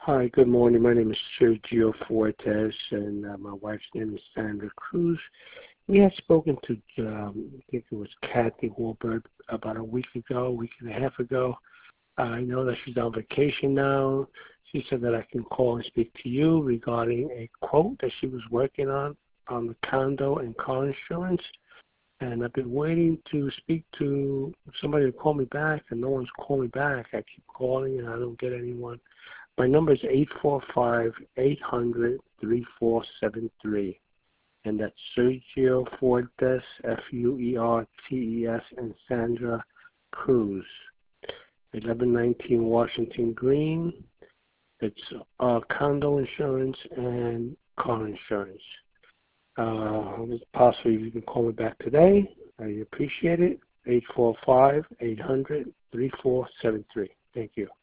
Hi, good morning. My name is Sergio Fortes, and my wife's name is Sandra Cruz. We had spoken to, I think it was Kathy Wahlberg, about a week and a half ago. I know that she's on vacation now. She said that I can call and speak to you regarding a quote that she was working on the condo and car insurance. And I've been waiting to speak to somebody to call me back, and no one's calling me back. I keep calling, and I don't get anyone. My number is 845-800-3473, and that's Sergio Fortes, Fuertes, and Sandra Cruz, 1119 Washington Green. It's condo insurance and car insurance. Possibly you can call me back today. I appreciate it. 845-800-3473. Thank you.